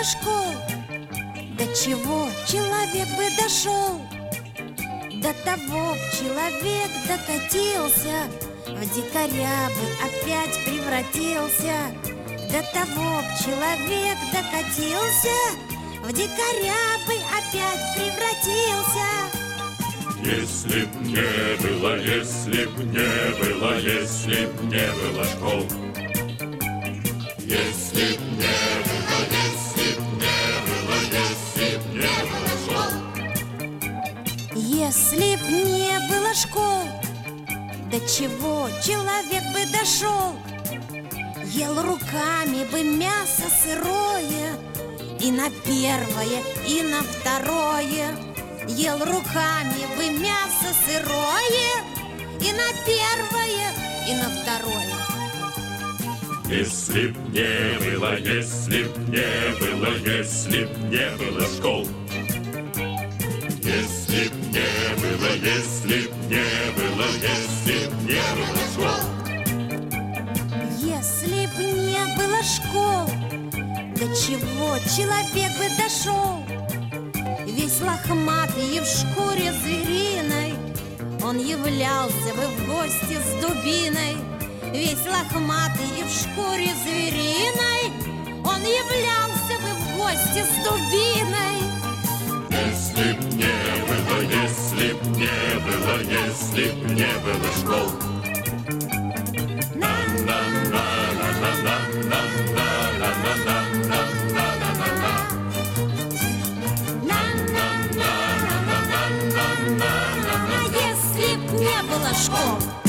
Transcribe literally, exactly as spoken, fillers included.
школ, до чего человек бы дошел? До того б человек докатился, в дикаря бы опять превратился. До того б человек докатился, в дикаря бы опять превратился. Если б не было, если б не было, если б не было школ. Если б не было, если б не было, если б не было школ. Если б не было школ, до чего человек бы дошел? Ел руками бы мясо сырое, и на первое, и на второе. Ел руками бы мясо сырое, и на первое, и на второе. Если б не было, если б не было, если б не было школ. Если б не было, если б не было, если б не было школ. Если б не было школ, до чего человек бы дошел? Весь лохматый и в шкуре звериной, он являлся бы в гости с дубиной. Весь лохматый и в шкуре звериной, он являлся бы в гости с дубиной. Если б не было, если б не было, если б не было школ. Если б не было школ.